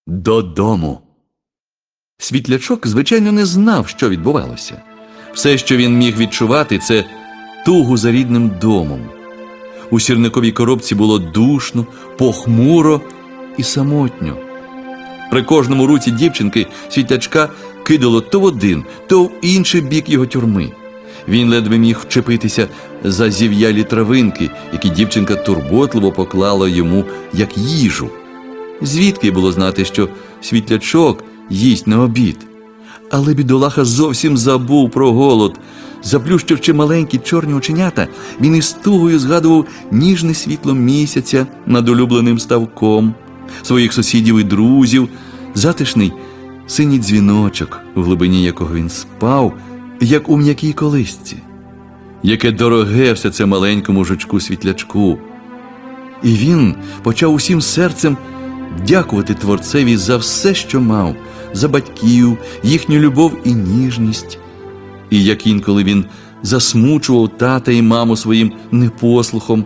додому. Світлячок, звичайно, не знав, що відбувалося. Все, що він міг відчувати, це тугу за рідним домом. У сірниковій коробці було душно, похмуро і самотньо. При кожному русі дівчинки Світлячка кидало то в один, то в інший бік його тюрми. Він ледве міг вчепитися за зів'ялі травинки, які дівчинка турботливо поклала йому як їжу. Звідки було знати, що Світлячок їсть на обід? Але бідолаха зовсім забув про голод. Заплющивши маленькі чорні оченята, він із тугою згадував ніжне світло місяця над улюбленим ставком, своїх сусідів і друзів, затишний синій дзвіночок, в глибині якого він спав, як у м'якій колисці. Яке дороге все це маленькому жучку Світлячку. І він почав усім серцем дякувати Творцеві за все, що мав, за батьків, їхню любов і ніжність. І як інколи він засмучував тата і маму своїм непослухом.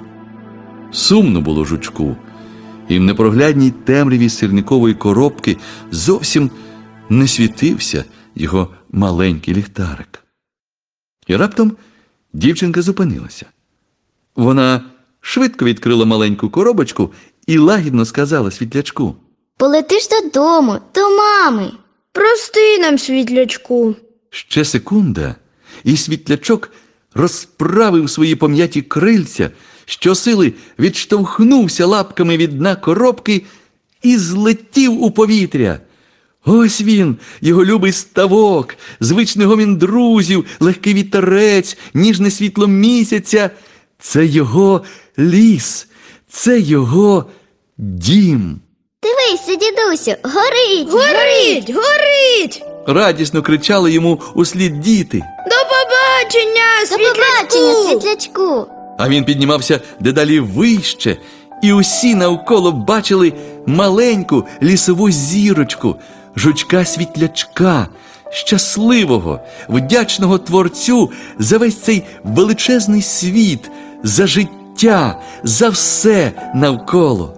Сумно було жучку, і в непроглядній темряві сірникової коробки зовсім не світився його маленький ліхтарик. І раптом дівчинка зупинилася. Вона швидко відкрила маленьку коробочку і лагідно сказала Світлячку: «Полетиш додому, до мами». Прости нам, Світлячку. Ще секунда, і Світлячок розправив свої пом'яті крильця, щосили відштовхнувся лапками від дна коробки і злетів у повітря. Ось він, його любий ставок, звичний гомін друзів, легкий вітерець, ніжне світло місяця. Це його ліс, це його дім. «Дивися, дідусю, горить, Горить, горить! Радісно кричали йому услід діти. До побачення, До побачення, Світлячку! Світлячку!» А він піднімався дедалі вище, і усі навколо бачили маленьку лісову зірочку, жучка Світлячка, щасливого, вдячного Творцю за весь цей величезний світ, за життя, за все навколо.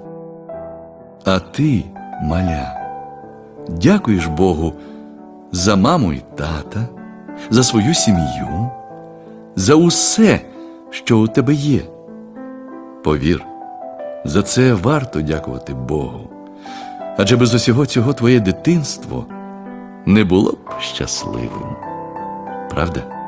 А ти, маля, дякуєш Богу за маму і тата, за свою сім'ю, за усе, що у тебе є. Повір, за це варто дякувати Богу. Адже без усього цього твоє дитинство не було б щасливим. Правда?